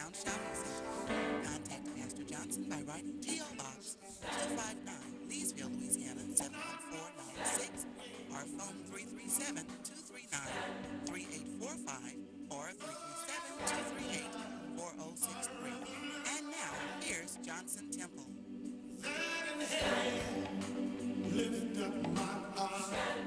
Sound Shouting Center. Contact Pastor Johnson by writing P.O. Box 259, Leesville, Louisiana 71496, or phone 337-239-3845 or 337-238-4063. And now, here's Johnson Temple. Lift up my heart.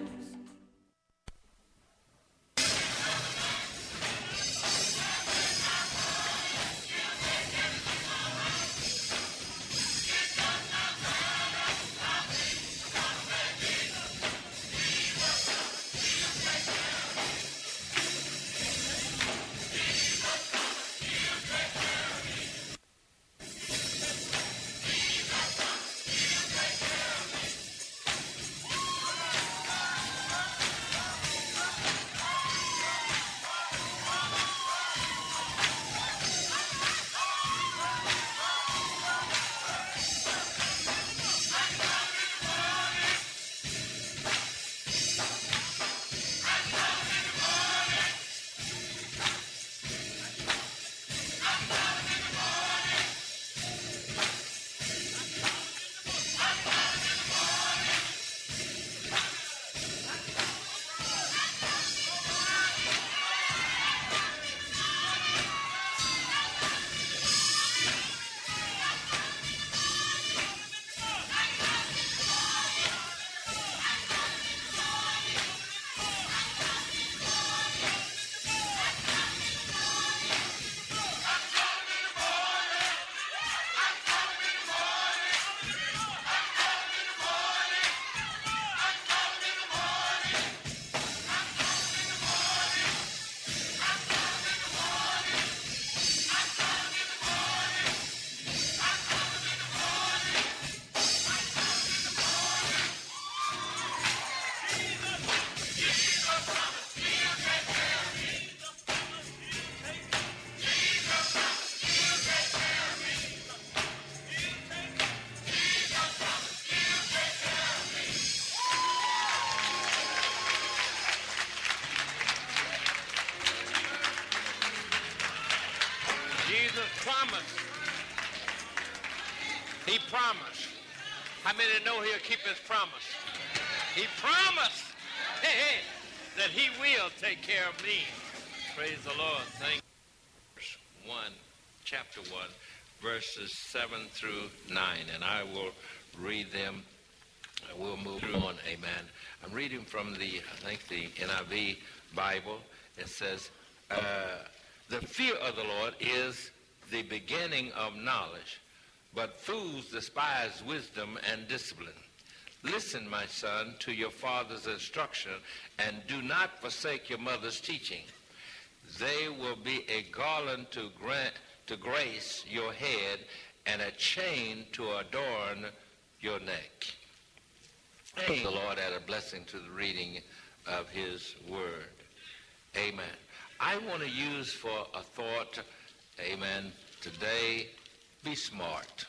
Jesus promised. He promised. How many know he'll keep his promise? He promised that he will take care of me. Praise the Lord. Thank you. 1, chapter 1, verses 7 through 9. And I will read them. We'll move on. Amen. I'm reading from the NIV Bible. It says, the fear of the Lord is the beginning of knowledge, but fools despise wisdom and discipline. Listen, my son, to your father's instruction, and do not forsake your mother's teaching. They will be a garland to grace your head and a chain to adorn your neck. May the Lord add a blessing to the reading of his word. Amen. I want to use for a thought, amen, today, be smart.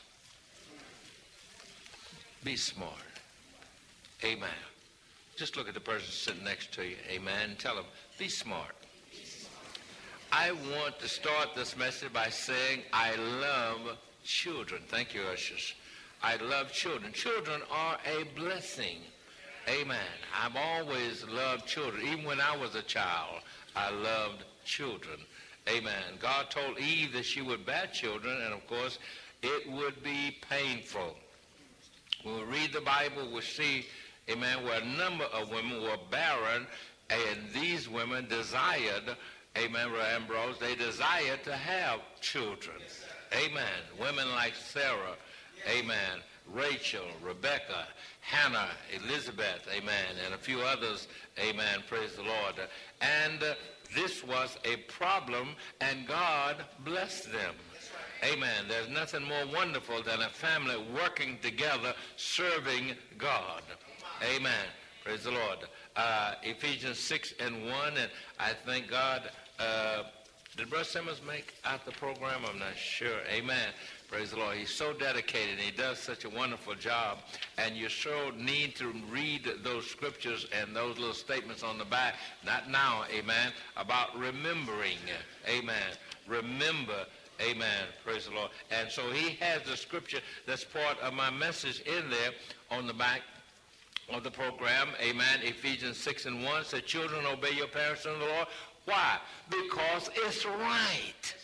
Be smart. Amen. Just look at the person sitting next to you, amen, and tell them, be smart. I want to start this message by saying I love children. Thank you, ushers. I love children. Children are a blessing. Amen. I've always loved children. Even when I was a child, I loved children. Amen. God told Eve that she would bear children, and of course, it would be painful. When we read the Bible, we see, amen, where a number of women were barren, and these women desired, amen, Brother Ambrose, they desired to have children. Amen. Women like Sarah, amen, Rachel, Rebecca, Hannah, Elizabeth, amen, and a few others, amen, praise the Lord. And this was a problem, and God blessed them. Amen. There's nothing more wonderful than a family working together, serving God. Amen. Praise the Lord. Ephesians 6 and 1, and I thank God. Did Brother Simmons make out the program? I'm not sure. Amen. Praise the Lord. He's so dedicated, and he does such a wonderful job. And you sure need to read those scriptures and those little statements on the back, not now, amen, about remembering. Amen. Remember, Amen. Praise the Lord. And so he has the scripture that's part of my message in there on the back of the program. Amen. Ephesians 6:1 says, children, obey your parents in the Lord. Why? Because it's right.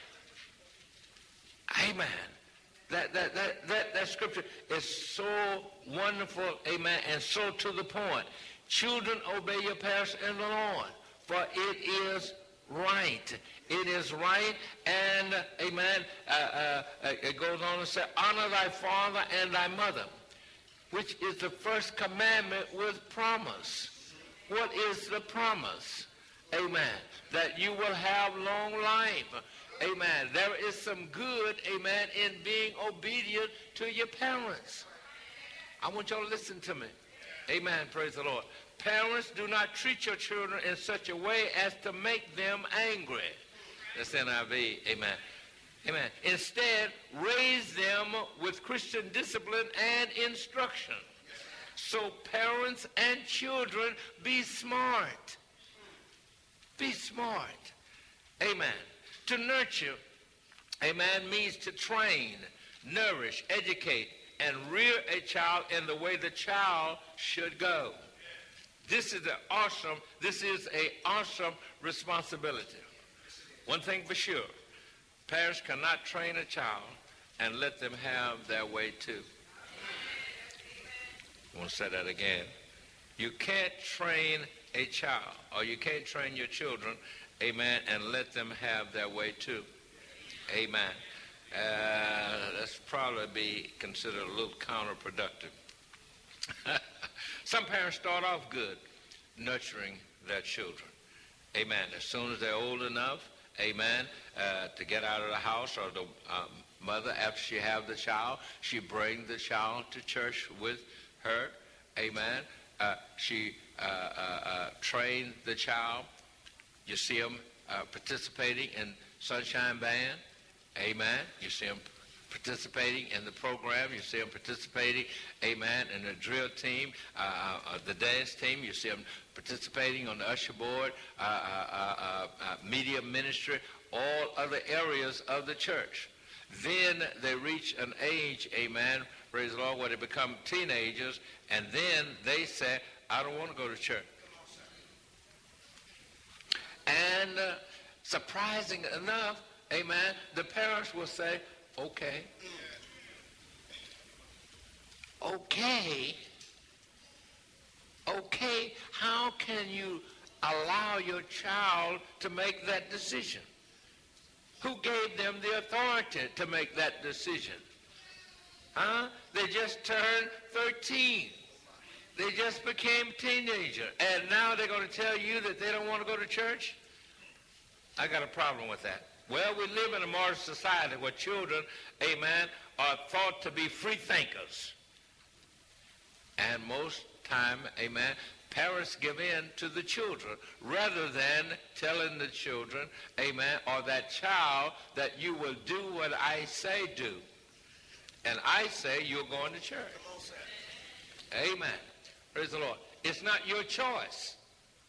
Amen. That scripture is so wonderful, amen, and so to the point. Children, obey your parents in the Lord, for it is right. It is right, and, amen, it goes on to say, honor thy father and thy mother, which is the first commandment with promise. What is the promise? Amen. That you will have long life. Amen. There is some good, amen, in being obedient to your parents. I want y'all to listen to me. Amen. Praise the Lord. Parents, do not treat your children in such a way as to make them angry. That's NIV. Amen. Amen. Instead, raise them with Christian discipline and instruction. So parents and children, be smart. Be smart. Amen. To nurture, amen, means to train, nourish, educate, and rear a child in the way the child should go. This is an awesome responsibility. One thing for sure, parents cannot train a child and let them have their way too. I want to say that again. You can't train a child, or you can't train your children, amen, and let them have their way too. Amen. That's probably be considered a little counterproductive. Some parents start off good, nurturing their children. Amen. As soon as they're old enough, amen, to get out of the house, or the mother, after she have the child, she brings the child to church with her. Amen. She trained the child. You see them participating in Sunshine Band. Amen. You see them participating in the program. You see them participating, amen, in the drill team, the dance team. You see them participating on the usher board, media ministry, all other areas of the church. Then they reach an age, amen, praise the Lord, where they become teenagers, and then they say, I don't want to go to church. And surprising enough, amen, the parents will say, okay, how can you allow your child to make that decision? Who gave them the authority to make that decision? Huh? They just turned 13. They just became teenager, and now they're going to tell you that they don't want to go to church? I got a problem with that. Well, we live in a modern society where children, amen, are thought to be free thinkers. And most time, amen, parents give in to the children rather than telling the children, amen, or that child that you will do what I say do. And I say you're going to church. Amen. Praise the Lord. It's not your choice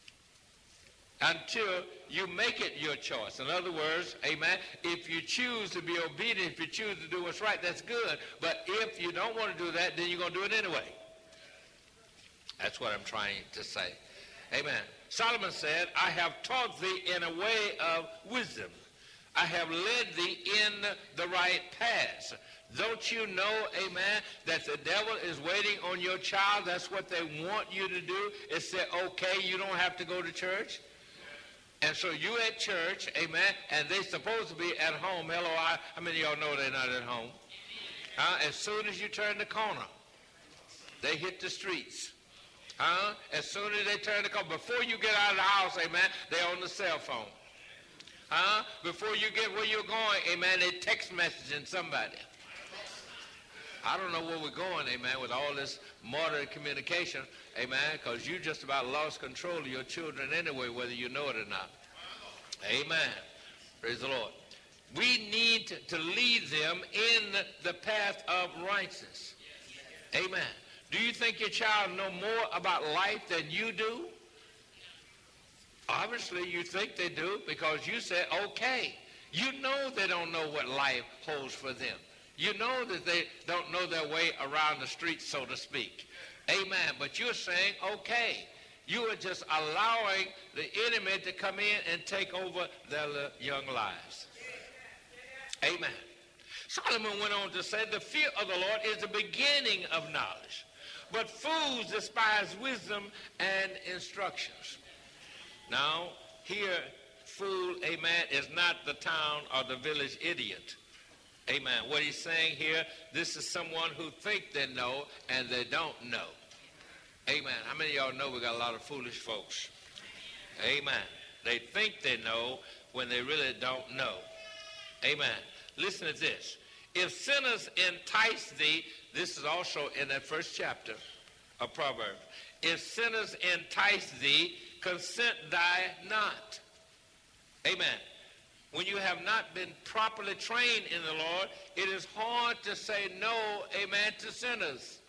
until you make it your choice. In other words, amen, if you choose to be obedient, if you choose to do what's right, that's good. But if you don't want to do that, then you're going to do it anyway. That's what I'm trying to say. Amen. Solomon said, I have taught thee in a way of wisdom. I have led thee in the right paths. Don't you know, amen, that the devil is waiting on your child? That's what they want you to do, is say, okay, you don't have to go to church. And so you at church, amen, and they supposed to be at home. Hello, how many of y'all know they're not at home? As soon as you turn the corner, they hit the streets. As soon as they turn the corner, before you get out of the house, amen, they're on the cell phone. Before you get where you're going, amen, they text messaging somebody. I don't know where we're going, amen, with all this modern communication, amen, because you just about lost control of your children anyway, whether you know it or not. Amen. Praise the Lord. We need to lead them in the path of righteousness. Amen. Do you think your child know more about life than you do? Obviously, you think they do because you say, okay. You know they don't know what life holds for them. You know that they don't know their way around the street, so to speak. Amen. But you're saying, okay, you are just allowing the enemy to come in and take over their young lives. Amen. Solomon went on to say, the fear of the Lord is the beginning of knowledge, but fools despise wisdom and instructions. Now, here, fool, amen, is not the town or the village idiot. Amen. What he's saying here, this is someone who think they know and they don't know. Amen. How many of y'all know we got a lot of foolish folks? Amen. They think they know when they really don't know. Amen. Listen to this. If sinners entice thee, this is also in that first chapter of Proverbs. If sinners entice thee, consent thou not. Amen. When you have not been properly trained in the Lord, it is hard to say no, amen, to sinners.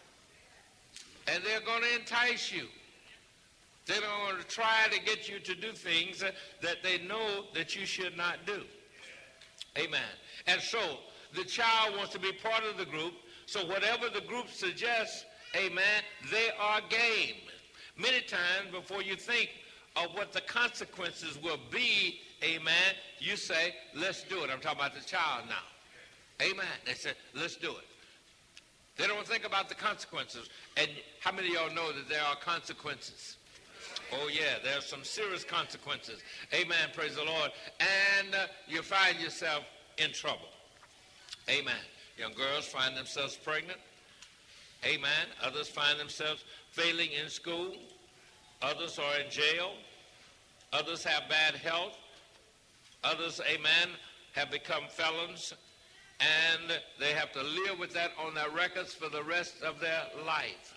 And they're going to entice you. They're going to try to get you to do things that they know that you should not do. Amen. And so the child wants to be part of the group. So whatever the group suggests, amen, they are game. Many times before you think of what the consequences will be, amen, you say, let's do it. I'm talking about the child now. Amen. They say, let's do it. They don't think about the consequences. And how many of y'all know that there are consequences? Oh, yeah, there are some serious consequences. Amen, praise the Lord. And you find yourself in trouble. Amen. Young girls find themselves pregnant. Amen. Others find themselves failing in school. Others are in jail. Others have bad health. Others, amen, have become felons. And they have to live with that on their records for the rest of their life.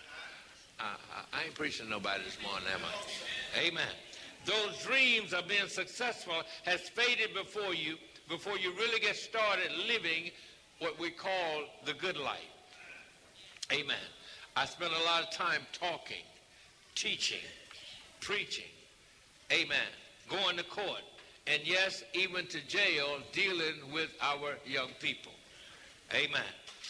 I ain't preaching to nobody this morning, am I? Amen. Those dreams of being successful has faded before you really get started living what we call the good life. Amen. I spent a lot of time talking, teaching, preaching, amen, going to court, and yes, even to jail, dealing with our young people. Amen.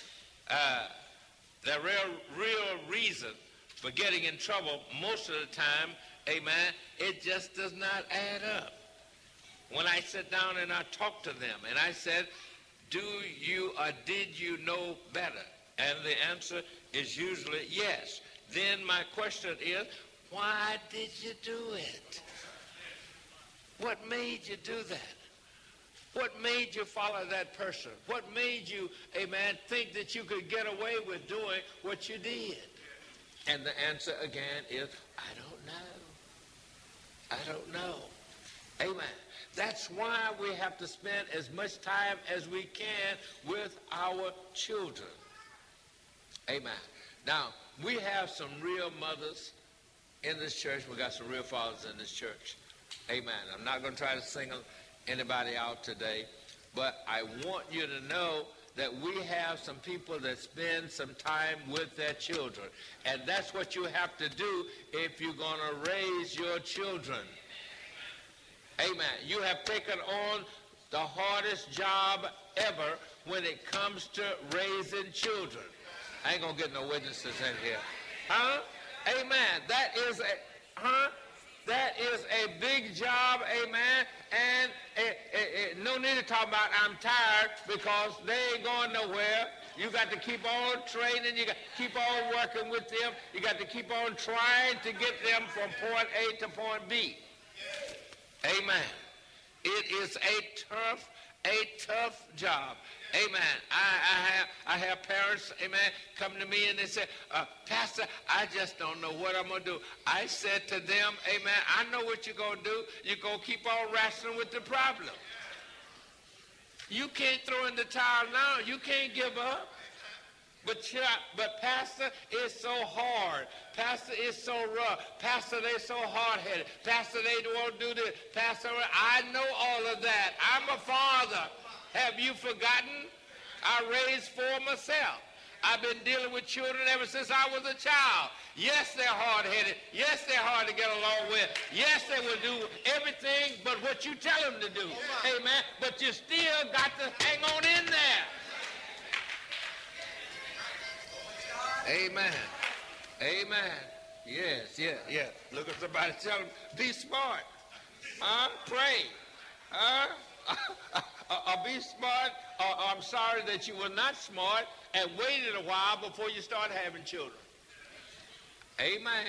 The real reason for getting in trouble most of the time, amen, it just does not add up. When I sit down and I talk to them and I said, do you or did you know better? And the answer is usually yes. Then my question is, why did you do it? What made you do that? What made you follow that person? What made you, amen, think that you could get away with doing what you did? And the answer again is, I don't know. I don't know. Amen. That's why we have to spend as much time as we can with our children. Amen. Now, we have some real mothers in this church. We got some real fathers in this church. Amen. I'm not going to try to single anybody out today, but I want you to know that we have some people that spend some time with their children. And that's what you have to do if you're going to raise your children. Amen. You have taken on the hardest job ever when it comes to raising children. I ain't going to get no witnesses in here. Huh? Amen. That is a big job, amen, and no need to talk about I'm tired because they ain't going nowhere. You got to keep on training. You got to keep on working with them. You got to keep on trying to get them from point A to point B. Amen. It is a tough job. Amen. I have parents, amen, come to me and they say, Pastor, I just don't know what I'm going to do. I said to them, amen, I know what you're going to do. You're going to keep on wrestling with the problem. You can't throw in the towel now. You can't give up. But Pastor, it's so hard. Pastor, it's so rough. Pastor, they're so hard-headed. Pastor, they won't do this. Pastor, I know all of that. I'm a father. Have you forgotten? I raised four myself. I've been dealing with children ever since I was a child. Yes, they're hard-headed. Yes, they're hard to get along with. Yes, they will do everything but what you tell them to do. Amen. But you still got to hang on in there. Amen. Amen. Yes, yeah. Look at somebody, tell them, be smart. Pray. Or be smart, or I'm sorry that you were not smart and waited a while before you start having children. Amen.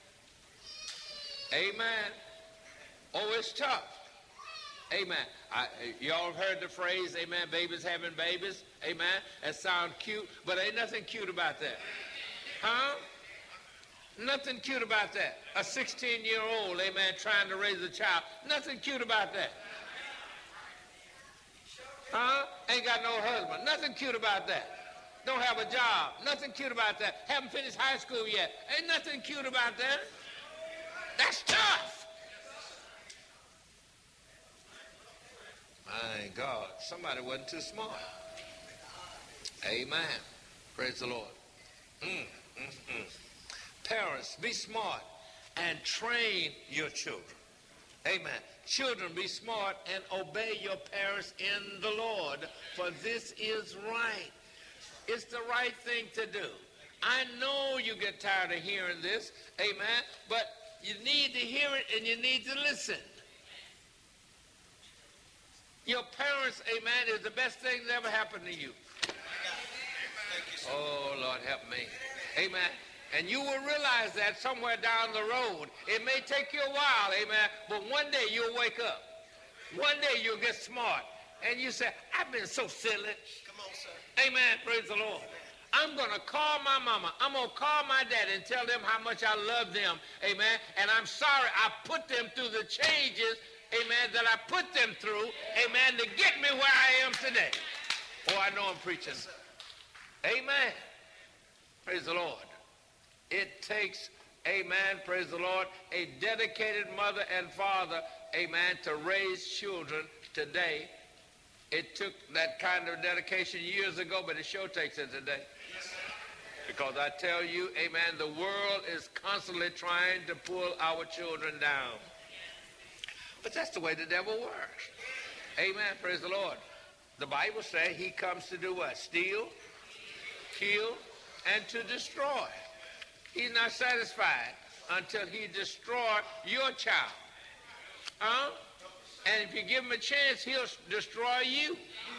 Amen. Oh, it's tough. Amen. Y'all have heard the phrase, amen, babies having babies. Amen. That sounds cute, but ain't nothing cute about that. Huh? Nothing cute about that. A 16-year-old, amen, trying to raise a child. Nothing cute about that. Huh? Ain't got no husband. Nothing cute about that. Don't have a job. Nothing cute about that. Haven't finished high school yet. Ain't nothing cute about that. That's tough. My God, somebody wasn't too smart. Amen. Praise the Lord. Parents, be smart and train your children. Amen. Children, be smart and obey your parents in the Lord, for this is right. It's the right thing to do. I know you get tired of hearing this, amen, but you need to hear it and you need to listen. Your parents, amen, is the best thing that ever happened to you. Oh, Lord, help me. Amen. And you will realize that somewhere down the road. It may take you a while, amen, but one day you'll wake up. One day you'll get smart. And you say, I've been so silly. Come on, sir. Amen, praise the Lord. I'm going to call my mama. I'm going to call my daddy and tell them how much I love them, amen, and I'm sorry I put them through the changes, amen, that I put them through, amen, to get me where I am today. Oh, I know I'm preaching. Amen. Praise the Lord. It takes, amen, praise the Lord, a dedicated mother and father, amen, to raise children today. It took that kind of dedication years ago, but it sure takes it today. Because I tell you, amen, the world is constantly trying to pull our children down. But that's the way the devil works. Amen, praise the Lord. The Bible says he comes to do what? Steal, kill, and to destroy. He's not satisfied until he destroys your child. And if you give him a chance, he'll destroy you.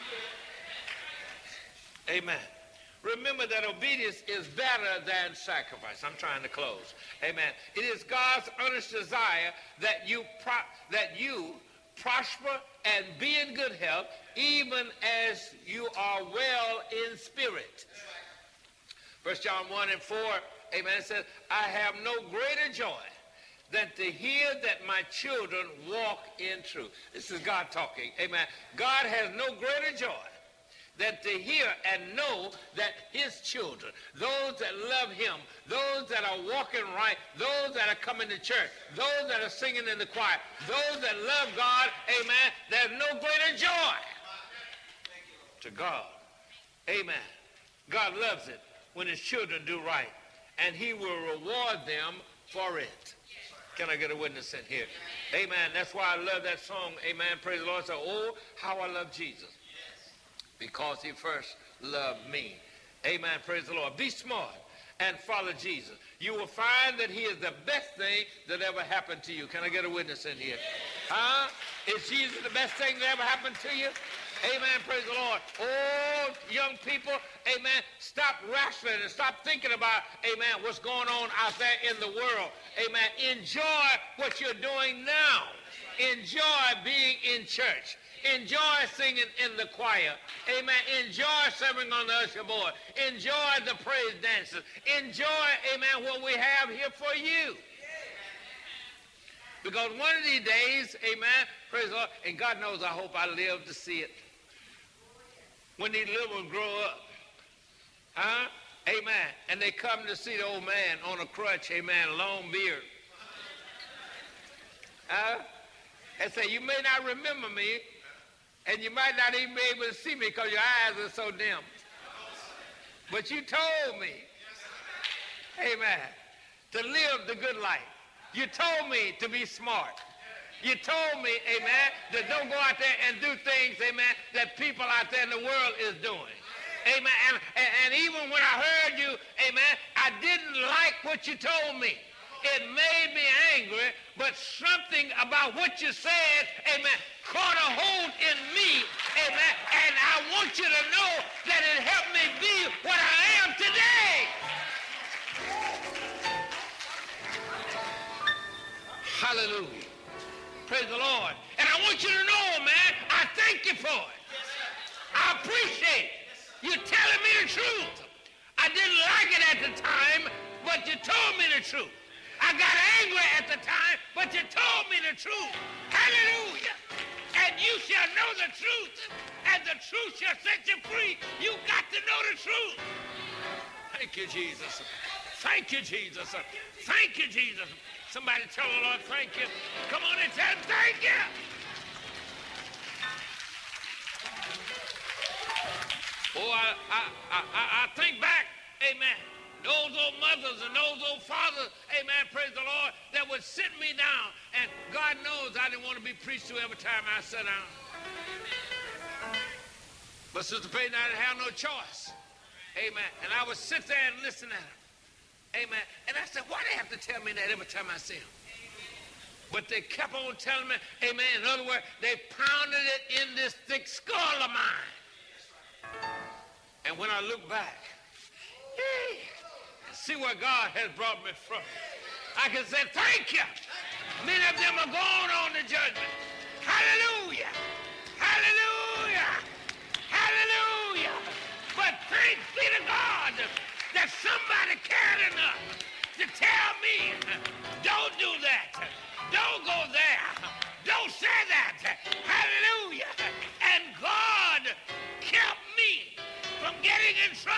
Amen. Remember that obedience is better than sacrifice. I'm trying to close. Amen. It is God's earnest desire that you prosper and be in good health, even as you are well in spirit. 1 John 1:4, amen, it says, I have no greater joy than to hear that my children walk in truth. This is God talking, amen. God has no greater joy than to hear and know that his children, those that love him, those that are walking right, those that are coming to church, those that are singing in the choir, those that love God, amen, there's no greater joy to God. Amen. God loves it when his children do right, and he will reward them for it. Can I get a witness in here? Amen. That's why I love that song. Amen. Praise the Lord. So, oh, how I love Jesus. Because he first loved me. Amen. Praise the Lord. Be smart and follow Jesus. You will find that he is the best thing that ever happened to you. Can I get a witness in here? Huh? Is Jesus the best thing that ever happened to you? Amen, praise the Lord. Oh, young people, amen, stop wrestling and stop thinking about, amen, what's going on out there in the world. Amen, enjoy what you're doing now. Enjoy being in church. Enjoy singing in the choir. Amen, enjoy serving on the usher board. Enjoy the praise dances. Enjoy, amen, what we have here for you. Because one of these days, amen, praise the Lord, and God knows I hope I live to see it. When these little ones grow up, huh? Amen. And they come to see the old man on a crutch, amen, long beard. And say, you may not remember me, and you might not even be able to see me because your eyes are so dim. But you told me, amen, to live the good life. You told me to be smart. You told me, amen, that don't go out there and do things, amen, that people out there in the world is doing. Amen. And even when I heard you, amen, I didn't like what you told me. It made me angry, but something about what you said, amen, caught a hold in me, amen, and I want you to know that it helped me be what I am today. Hallelujah. Praise the Lord. And I want you to know, man, I thank you for it. I appreciate it. You're telling me the truth. I didn't like it at the time, but you told me the truth. I got angry at the time, but you told me the truth. Hallelujah. And you shall know the truth, and the truth shall set you free. You got to know the truth. Thank you, Jesus. Thank you, Jesus. Thank you, Jesus. Somebody tell the Lord, thank you. Come on and tell him, thank you. Oh, I think back, amen, those old mothers and those old fathers, amen, praise the Lord, that would sit me down. And God knows I didn't want to be preached to every time I sat down. But Sister Payton, I didn't have no choice. Amen. And I would sit there and listen at them. Amen. And I said, why do they have to tell me that every time I see them? But they kept on telling me, amen. In other words, they pounded it in this thick skull of mine. And when I look back, and see where God has brought me from, I can say, thank you. Many of them are going on to judgment. Hallelujah. Hallelujah. Hallelujah. But thanks be to God that somebody cared enough to tell me, don't do that. Don't go there. Don't say that. Hallelujah. And God kept me from getting in trouble.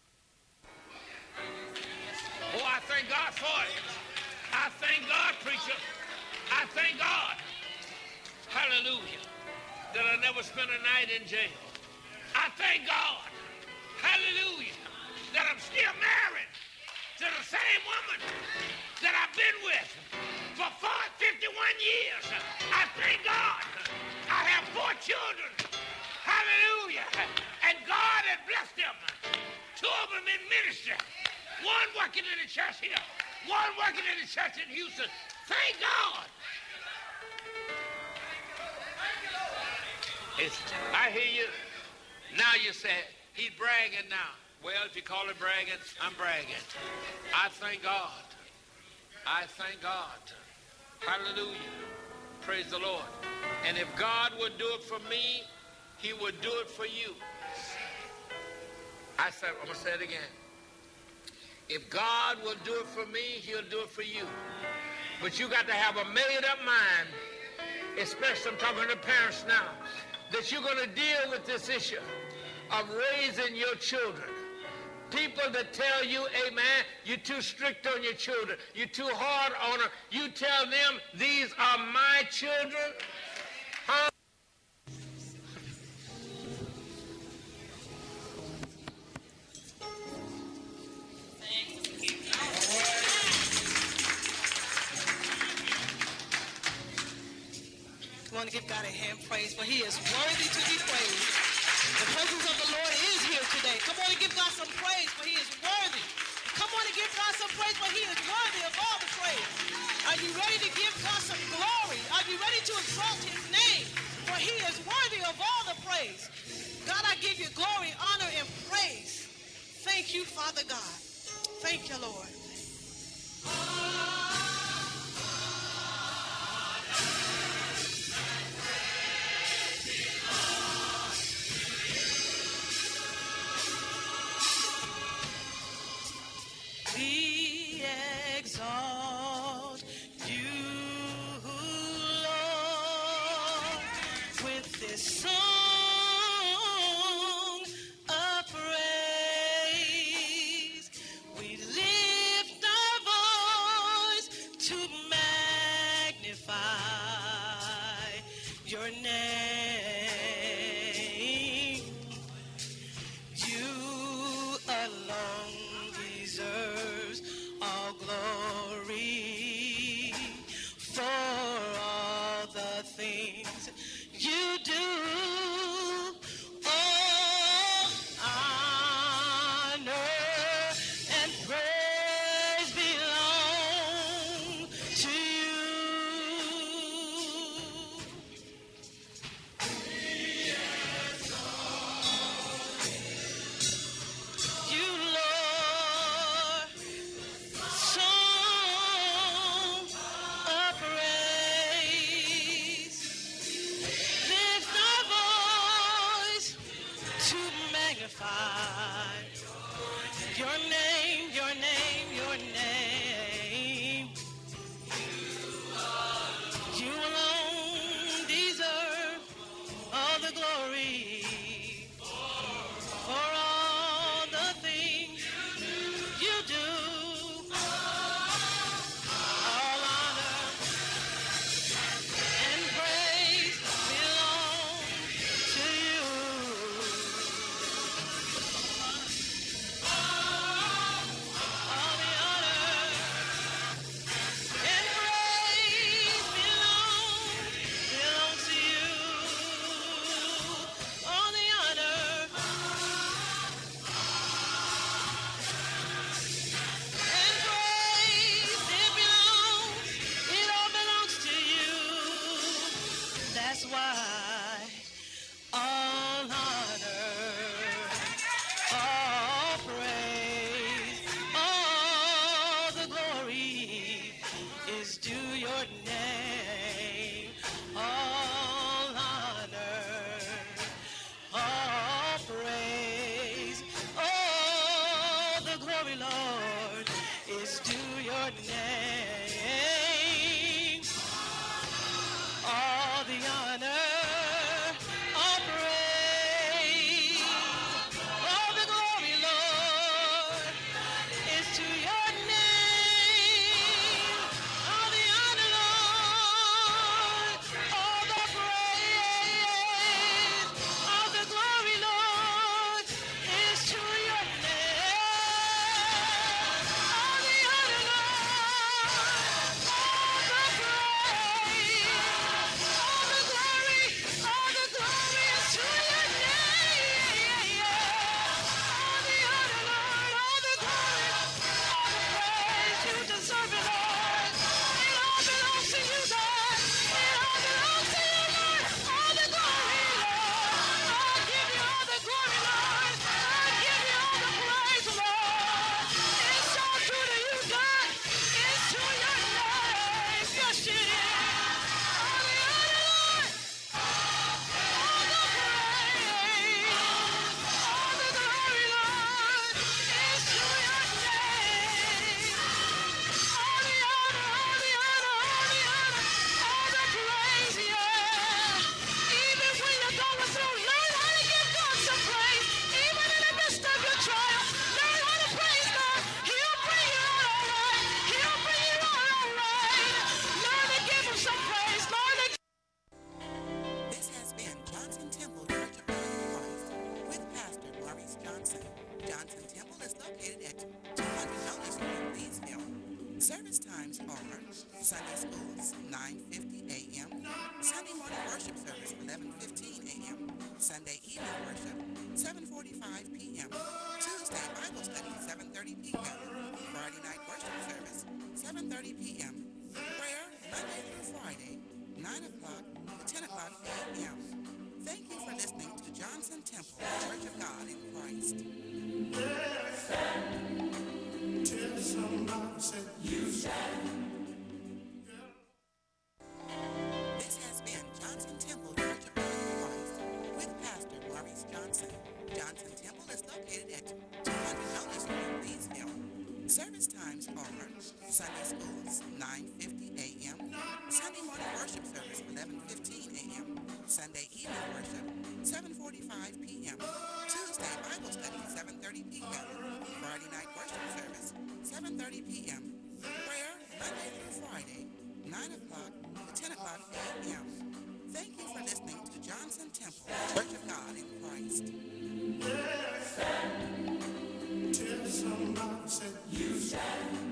Oh, I thank God for it. I thank God, preacher. I thank God. Hallelujah. That I never spent a night in jail. I thank God. Hallelujah. That I'm still married to the same woman that I've been with for 51 years. I thank God. I have 4 children. Hallelujah. And God has blessed them. 2 of them in ministry. 1 working in the church here. 1 working in the church in Houston. Thank God. I hear you. Now you say, he's bragging now. Well, if you call it bragging, I'm bragging. I thank God. I thank God. Hallelujah. Praise the Lord. And if God would do it for me, he would do it for you. I'm going to say it again. If God will do it for me, he'll do it for you. But you got to have a made-up mind, especially I'm talking to parents now, that you're going to deal with this issue of raising your children. People that tell you, amen, you're too strict on your children, you're too hard on them, you tell them, these are my children. Huh? We want to give God a hand praise, for he is worthy to be praised. The presence of the Lord is here today. Come on and give God some praise, for he is worthy. Come on and give God some praise, for he is worthy of all the praise. Are you ready to give God some glory? Are you ready to exalt his name? For he is worthy of all the praise. God, I give you glory, honor, and praise. Thank you, Father God. Thank you, Lord. We exalt you, Lord, with this song of praise. We lift our voice to magnify your name. You alone Say, you do all honor and praise belong to you. You, Lord, song of praise. Lift our voice to magnify your name, your name, your name. You alone deserve all the glory for all the things you do. All honor and praise belong to you. All the honor and praise belongs to you. All the honor and praise, it all belongs to you. That's why all honor, all praise, all the glory is due your name. All honor, all praise, all the glory, Lord, is due your name. All the honor, all praise, all the glory, Lord, is to your name. All the honor, Lord, all the praise, all the glory, Lord, is to your name. All the honor, Lord, all the praise, all the glory is to your name. All the honor, Lord, all the glory, all the praise, you deserve it, Lord. It all belongs to you, God. It all belongs to you, Lord. All the glory, Lord. I give you all the glory, Lord. I give you all the praise, Lord. It's all due to you, God. It's to your name. Yes, it is. All the honor, Lord. All the praise. All the glory, Lord, is to your name. All the honor, all the honor, all the honor, all the praise, yeah. Even when you're going through, learn how to give God some praise. Even in the midst of your trial, learn how to praise God. He'll bring you out all right. He'll bring you out all right. Learn to give him some praise. Learn to This has been Johnson Temple Church of God in Christ with Pastor Maurice Johnson. Johnson Temple is located at 200 Nolan Street, Leesville. Service times are Sunday schools, 9:50 a.m., Sunday morning worship service, 11:15 a.m., Sunday evening worship, 7:45 p.m., Tuesday Bible study, 7:30 p.m., Friday night worship service, 7:30 p.m., prayer, Monday through Friday, 9 o'clock to 10 o'clock a.m. Thank you for listening to Johnson Temple, Church of God in Christ. Tell somebody, say, you This has been Johnson Temple Church of God in Christ with Pastor Maurice Johnson. Johnson Temple is located at 200 Nolan Street, Leesville. Service times are Sunday schools, 9:50 a.m., Sunday morning worship service, 11:15 a.m., Sunday evening worship, 7:45 p.m., Tuesday Bible study, 7:30 p.m., Friday night worship service, 7:30 p.m., prayer, Monday through Friday, 9 o'clock to 10 o'clock a.m. Thank you for listening to Johnson Temple, Church of God in Christ. tell somebody, say, you